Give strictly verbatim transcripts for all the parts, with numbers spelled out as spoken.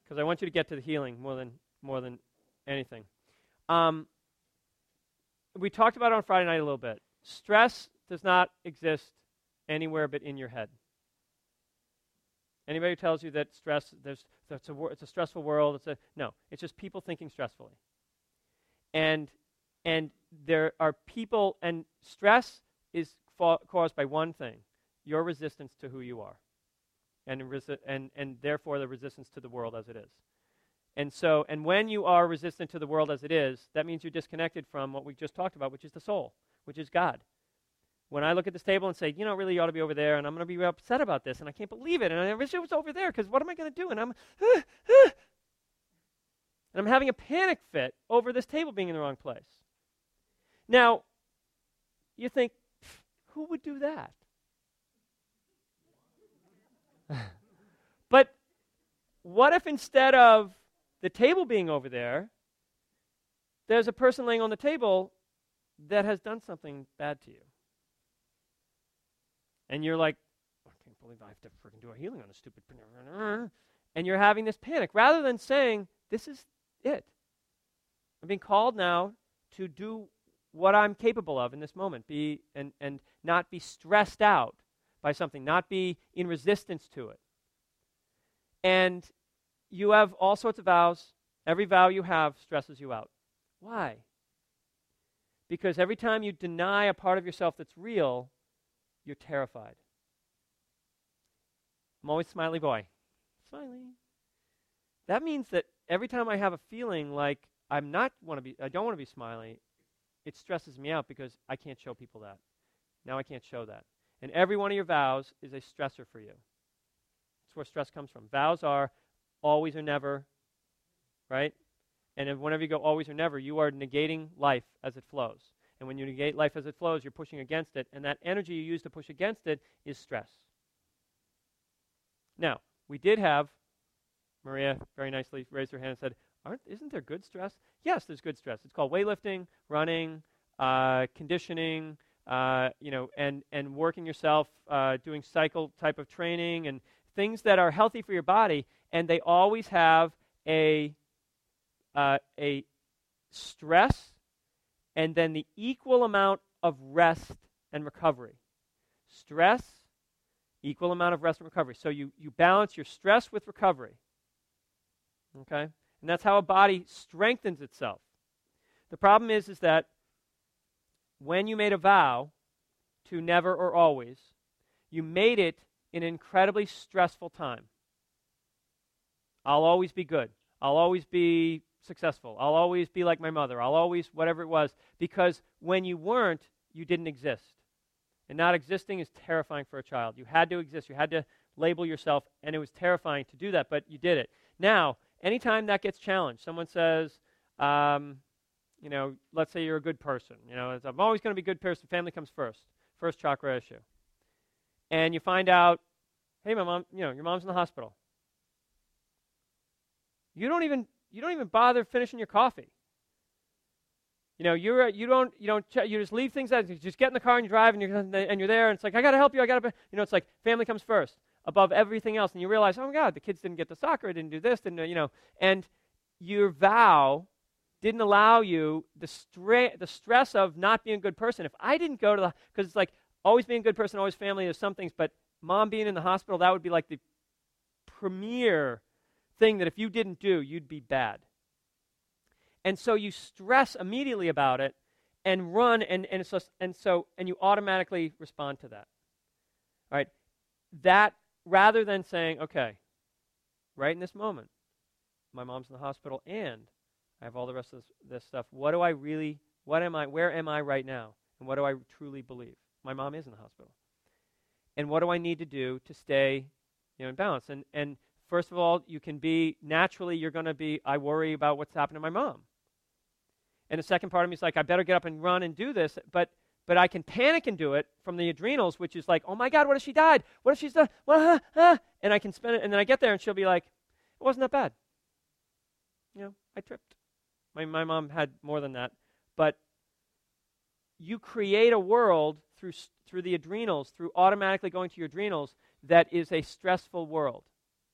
because I want you to get to the healing more than more than anything. Um, we talked about it on Friday night a little bit. Stress does not exist anywhere but in your head. Anybody who tells you that stress, there's, that's a, it's a stressful world, it's a, no, it's just people thinking stressfully. And, and there are people, and stress is fa- caused by one thing, your resistance to who you are. And, resi- and, and therefore the resistance to the world as it is. And so, and when you are resistant to the world as it is, that means you're disconnected from what we just talked about, which is the soul, which is God. When I look at this table and say, you know, really you ought to be over there, and I'm going to be upset about this, and I can't believe it, and I wish it was over there, because what am I going to do? And I'm, uh, uh, and I'm having a panic fit over this table being in the wrong place. Now, you think, who would do that? But what if instead of the table being over there, there's a person laying on the table that has done something bad to you? And you're like, I can't believe I have to freaking do a healing on a stupid... And you're having this panic. Rather than saying, this is it. I'm being called now to do what I'm capable of in this moment, be and, and not be stressed out by something, not be in resistance to it. And you have all sorts of vows. Every vow you have stresses you out. Why? Because every time you deny a part of yourself that's real, you're terrified. I'm always smiley boy. Smiley. That means that every time I have a feeling like I'm not want to be, I don't want to be smiley, it stresses me out because I can't show people that. Now I can't show that. And every one of your vows is a stressor for you. That's where stress comes from. Vows are always or never, right? And if whenever you go always or never, you are negating life as it flows. And when you negate life as it flows, you're pushing against it, and that energy you use to push against it is stress. Now, we did have, Maria very nicely raised her hand and said, Aren't, isn't there good stress? Yes, there's good stress. It's called weightlifting, running, uh, conditioning, uh, you know, and, and working yourself, uh, doing cycle type of training, and things that are healthy for your body, and they always have a, uh, a stress and then the equal amount of rest and recovery. Stress, equal amount of rest and recovery. So you, you balance your stress with recovery. Okay? And that's how a body strengthens itself. The problem is, is that when you made a vow to never or always, you made it in an incredibly stressful time. I'll always be good. I'll always be successful. I'll always be like my mother. I'll always, whatever it was, because when you weren't, you didn't exist. And not existing is terrifying for a child. You had to exist. You had to label yourself, and it was terrifying to do that, but you did it. Now, anytime that gets challenged, someone says, um, you know, let's say you're a good person. You know, I'm always going to be a good person. Family comes first. First chakra issue. And you find out, hey, my mom, you know, your mom's in the hospital. You don't even You don't even bother finishing your coffee. You know, you're you don't you don't ch- you just leave things out. You just get in the car and you drive and you're and you're there and it's like I got to help you. I got to you know it's like family comes first above everything else. And you realize, oh my God, the kids didn't get to soccer, didn't do this, didn't you know, and your vow didn't allow you the stra- the stress of not being a good person. If I didn't go to the because it's like always being a good person, always family. There's some things, but mom being in the hospital, that would be like the premier thing that if you didn't do, you'd be bad. And so you stress immediately about it and run, and, and, so, and so and you automatically respond to that. All right? That, rather than saying, okay, right in this moment, my mom's in the hospital and I have all the rest of this, this stuff, what do I really, what am I, where am I right now? And what do I truly believe? My mom is in the hospital. And what do I need to do to stay, you know, in balance? And, and first of all, you can be, naturally, you're going to be, I worry about what's happened to my mom. And the second part of me is like, I better get up and run and do this, but but I can panic and do it from the adrenals, which is like, oh my God, what if she died? What if she's done? Well, ah, ah. And I can spend it, and then I get there and she'll be like, it wasn't that bad. You know, I tripped. My, my mom had more than that. But you create a world through through the adrenals, through automatically going to your adrenals, that is a stressful world.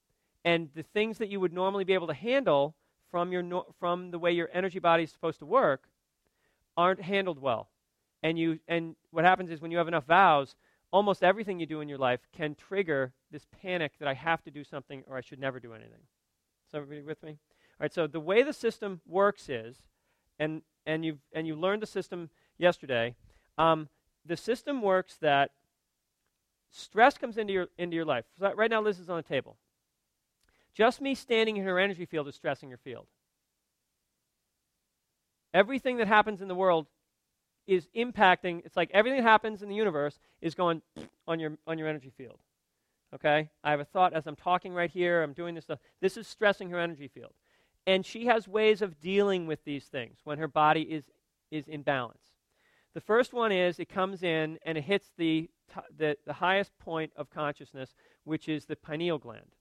and the things that you would normally be able to handle from your no, from the way your energy body is supposed to work aren't handled well. And you and what happens is when you have enough vows, almost everything you do in your life can trigger this panic that I have to do something or I should never do anything. Is everybody with me? All right, so the way the system works is, and and you and you learned the system yesterday, um, the system works that stress comes into your into your life. So right now Liz is on the table. Just me standing in her energy field is stressing her field. Everything that happens in the world is impacting, it's like everything that happens in the universe is going on your on your energy field. Okay? I have a thought as I'm talking right here, I'm doing this stuff. This is stressing her energy field. And she has ways of dealing with these things when her body is is in balance. The first one is it comes in and it hits the t- the, the highest point of consciousness, which is the pineal gland.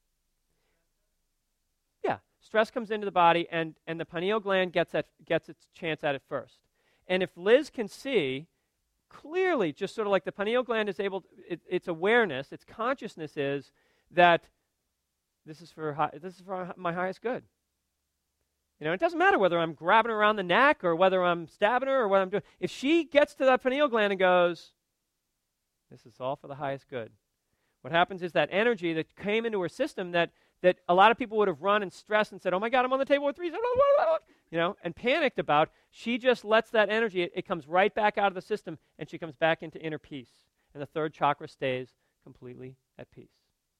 Yeah, stress comes into the body and, and the pineal gland gets at, gets its chance at it first. And if Liz can see clearly, just sort of like the pineal gland is able, to, it, its awareness, its consciousness is that this is for high, this is for my highest good. You know, it doesn't matter whether I'm grabbing her around the neck or whether I'm stabbing her or what I'm doing. If she gets to that pineal gland and goes, this is all for the highest good. What happens is that energy that came into her system that that a lot of people would have run and stressed and said, oh my God, I'm on the table with three, you know, and panicked about, she just lets that energy, it, it comes right back out of the system and she comes back into inner peace. And the third chakra stays completely at peace.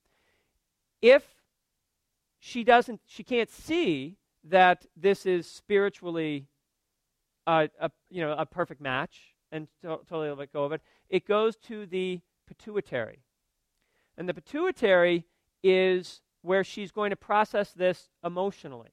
If she doesn't, she can't see that this is spiritually uh, a, you know, a perfect match and to- totally let go of it, it goes to the pituitary. And the pituitary is where she's going to process this emotionally.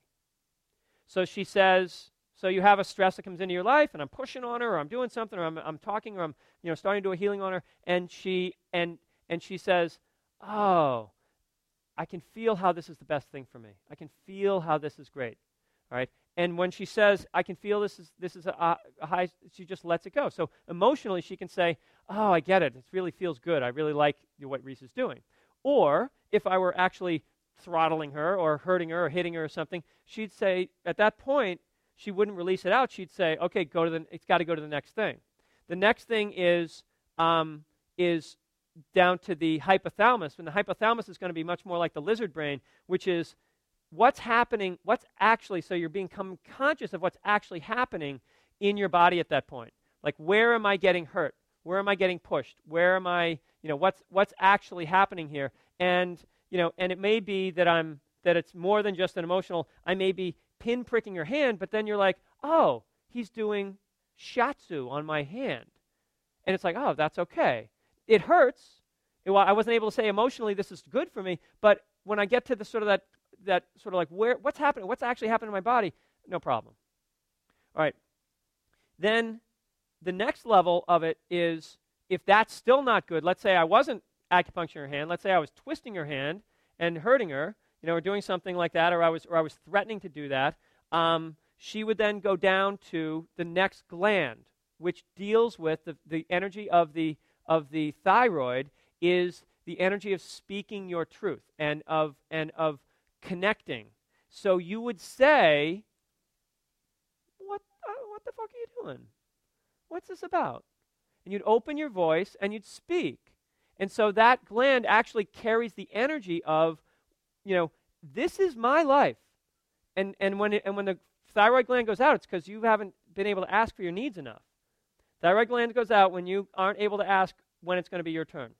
So she says, so you have a stress that comes into your life, and I'm pushing on her, or I'm doing something, or I'm, I'm talking, or I'm you know starting to do a healing on her, and she and and she says, oh, I can feel how this is the best thing for me. I can feel how this is great. All right. And when she says, I can feel this is this is a, a high, she just lets it go. So emotionally, she can say, oh, I get it. It really feels good. I really like what Reese is doing. Or if I were actually throttling her or hurting her or hitting her or something, she'd say, at that point, she wouldn't release it out. She'd say, okay, go to the, it's got to go to the next thing. The next thing is um, is down to the hypothalamus, and the hypothalamus is going to be much more like the lizard brain, which is what's happening, what's actually, so you're becoming conscious of what's actually happening in your body at that point. Like, where am I getting hurt? Where am I getting pushed? Where am I, you know, what's what's actually happening here? And You know, and it may be that I'm that it's more than just an emotional. I may be pinpricking your hand, but then you're like, oh, he's doing shiatsu on my hand, and it's like, oh, that's okay. It hurts. It, well, I wasn't able to say emotionally this is good for me, but when I get to the sort of that that sort of like where what's happening, what's actually happening in my body, no problem. All right. Then the next level of it is if that's still not good. Let's say I wasn't acupuncture her hand. Let's say I was twisting her hand and hurting her, you know, or doing something like that, or I was or I was threatening to do that. Um, she would then go down to the next gland, which deals with the, the energy of the of the thyroid, is the energy of speaking your truth and of and of connecting. So you would say, "What uh, what the fuck are you doing? What's this about?" And you'd open your voice and you'd speak. And so that gland actually carries the energy of, you know, this is my life. And and when it, and when the thyroid gland goes out, it's because you haven't been able to ask for your needs enough. Thyroid gland goes out when you aren't able to ask when it's going to be your turn.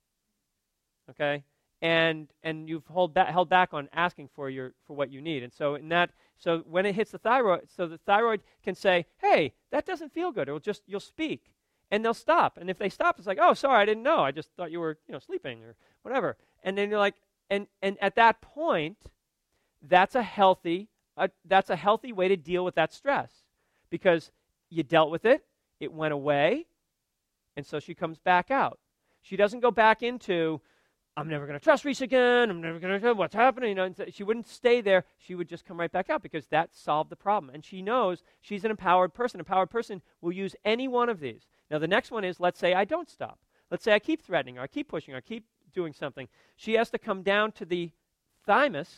Okay? And and you've hold back, held back on asking for your for what you need. And so in that so when it hits the thyroid, so the thyroid can say, "Hey, that doesn't feel good." It'll just you'll speak. And they'll stop. And if they stop, it's like, oh, sorry, I didn't know. I just thought you were, you know, sleeping or whatever. And then you're like, and and at that point, that's a healthy, uh, that's a healthy way to deal with that stress, because you dealt with it, it went away, and so she comes back out. She doesn't go back into, I'm never going to trust Reese again. I'm never going to know what's happening. You know, and she wouldn't stay there. She would just come right back out because that solved the problem. And she knows she's an empowered person. An empowered person will use any one of these. Now, the next one is, let's say I don't stop. Let's say I keep threatening her, I keep pushing her, I keep doing something. She has to come down to the thymus,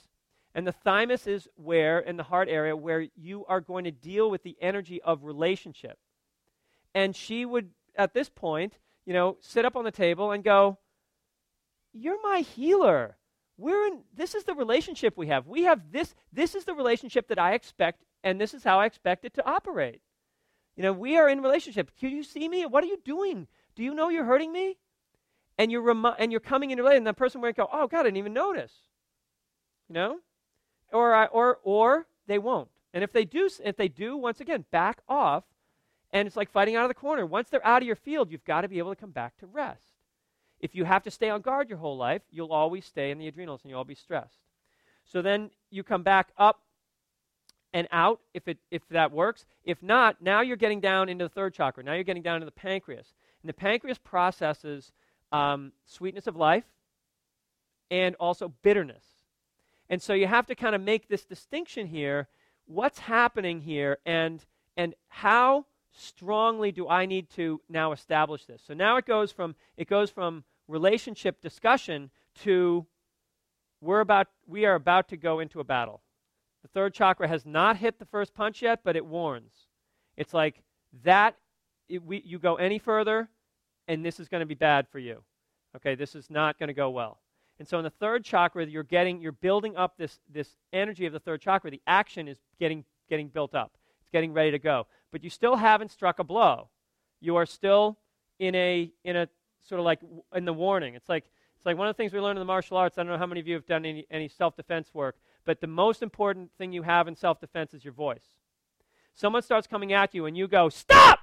And the thymus is where, in the heart area, where you are going to deal with the energy of relationship. And she would, at this point, you know, sit up on the table and go, "You're my healer. We're in, this is the relationship we have. We have this, this is the relationship that I expect, and this is how I expect it to operate. You know, we are in relationship. Can you see me? What are you doing? Do you know you're hurting me?" And you're, remi- and you're coming into relationship, and that person might go, "Oh, God, I didn't even notice." You know? Or, I, or, or they won't. And if they do, if they do, once again, back off. And it's like fighting out of the corner. Once they're out of your field, you've got to be able to come back to rest. If you have to stay on guard your whole life, you'll always stay in the adrenals and you'll all be stressed. So then you come back up and out if it if that works. If not, now you're getting down into the third chakra. Now you're getting down to the pancreas. And the pancreas processes um, sweetness of life and also bitterness. And so you have to kind of make this distinction here. What's happening here and and how strongly do I need to now establish this? So now it goes from it goes from relationship discussion to we're about we are about to go into a battle. The third chakra has not hit the first punch yet, but it warns. It's like that it, we, you go any further, and this is going to be bad for you. Okay, this is not going to go well. And so in the third chakra, you're getting you're building up this this energy of the third chakra. The action is getting getting built up. It's getting ready to go. But you still haven't struck a blow. You are still in a in a sort of like w- in the warning. It's like it's like one of the things we learned in the martial arts. I don't know how many of you have done any, any self-defense work, but the most important thing you have in self-defense is your voice. Someone starts coming at you and you go, "Stop!"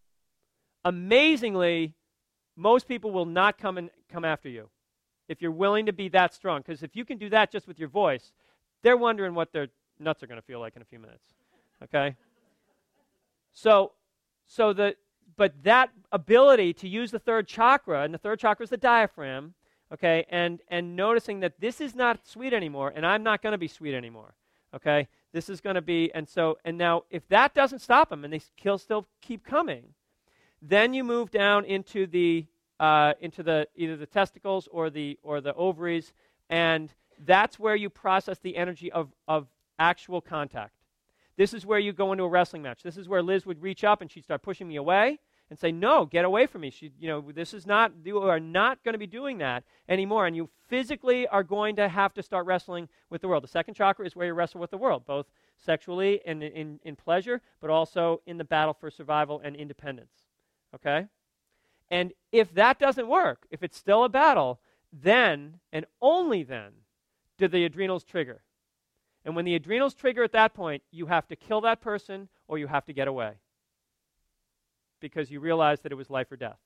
Amazingly, most people will not come and come after you if you're willing to be that strong. Because if you can do that just with your voice, they're wondering what their nuts are going to feel like in a few minutes. Okay? So, so the but that ability to use the third chakra, and the third chakra is the diaphragm, okay, and and noticing that this is not sweet anymore, and I'm not going to be sweet anymore, okay. This is going to be, and so, and now if that doesn't stop them, and they still still keep coming, then you move down into the uh, into the either the testicles or the or the ovaries, and that's where you process the energy of of actual contact. This is where you go into a wrestling match. This is where Liz would reach up and she'd start pushing me away and say, "No, get away from me." She, you know, this is not, you are not going to be doing that anymore. And you physically are going to have to start wrestling with the world. The second chakra is where you wrestle with the world, both sexually and in, in, in pleasure, but also in the battle for survival and independence. Okay? And if that doesn't work, if it's still a battle, then, and only then, do the adrenals trigger. And when the adrenals trigger at that point, you have to kill that person or you have to get away because you realize that it was life or death.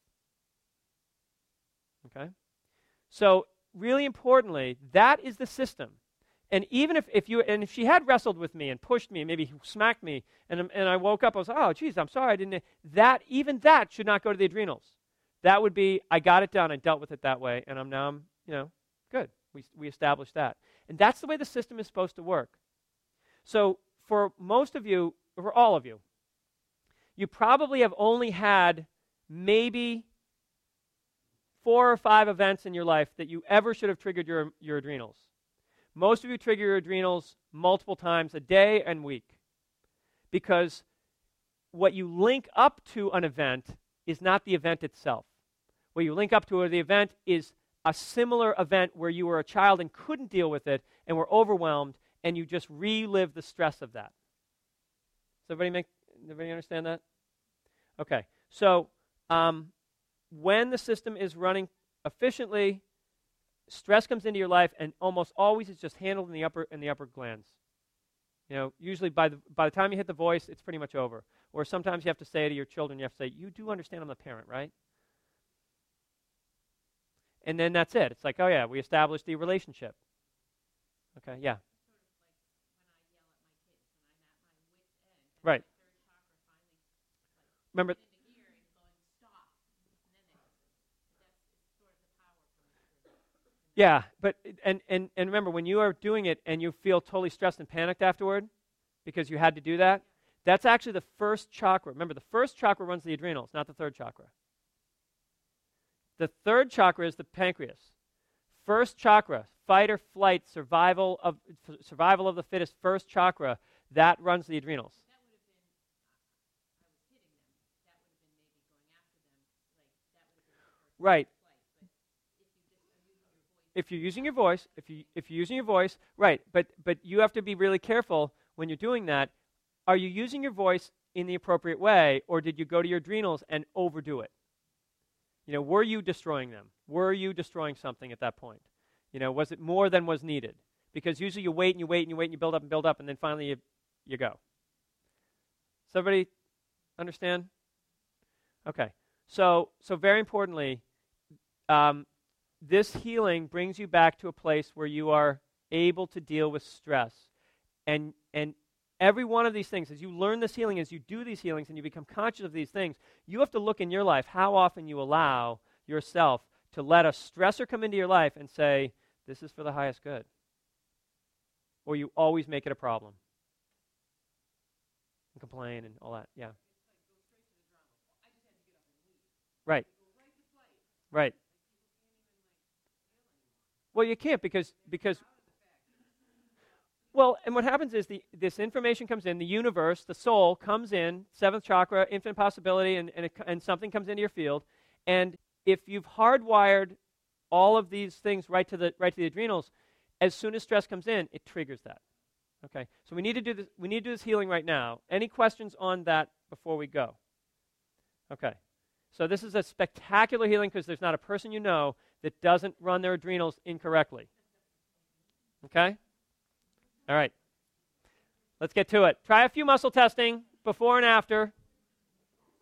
Okay? So really importantly, that is the system. And even if, if you and if she had wrestled with me and pushed me and maybe smacked me and, and I woke up, I was like, "Oh, geez, I'm sorry, I didn't." That, even that should not go to the adrenals. That would be, I got it done, I dealt with it that way, and I'm now, I'm, you know, good. We, we established that. And that's the way the system is supposed to work. So for most of you, for all of you, you probably have only had maybe four or five events in your life that you ever should have triggered your, your adrenals. Most of you trigger your adrenals multiple times a day and week because what you link up to an event is not the event itself. What you link up to the event is a similar event where you were a child and couldn't deal with it and were overwhelmed, and you just relive the stress of that. Does everybody make? Everybody understand that? Okay. So um, when the system is running efficiently, stress comes into your life, and almost always it's just handled in the upper in the upper glands. You know, usually by the by the time you hit the voice, it's pretty much over. Or sometimes you have to say to your children, you have to say, "You do understand I'm the parent, right?" And then that's it. It's like, oh yeah, we established the relationship. Okay, yeah. Right. Remember. Yeah, but and, and, and remember, when you are doing it and you feel totally stressed and panicked afterward because you had to do that, that's actually the first chakra. Remember, the first chakra runs the adrenals, not the third chakra. The third chakra is the pancreas. First chakra, fight or flight, survival of f- survival of the fittest, first chakra, that runs the adrenals. Right. If you're using your voice, if you if you're using your voice, right, but but you have to be really careful when you're doing that. Are you using your voice in the appropriate way, or did you go to your adrenals and overdo it? You know, were you destroying them? Were you destroying something at that point? You know, was it more than was needed? Because usually you wait and you wait and you wait and you build up and build up, and then finally you you go. Does everybody understand? Okay. So so very importantly, um, this healing brings you back to a place where you are able to deal with stress. And and every one of these things, as you learn this healing, as you do these healings and you become conscious of these things, you have to look in your life how often you allow yourself to let a stressor come into your life and say, this is for the highest good. Or you always make it a problem. And complain and all that, yeah. Right. Right. Well, you can't because because well, and what happens is the this information comes in, the universe, the soul comes in, seventh chakra, infinite possibility, and and, it, and something comes into your field, and if you've hardwired all of these things right to the right to the adrenals, as soon as stress comes in, it triggers that. Okay, so we need to do this. We need to do this healing right now. Any questions on that before we go? Okay, so this is a spectacular healing because there's not a person you know that doesn't run their adrenals incorrectly. Okay? All right. Let's get to it. Try a few muscle testing before and after.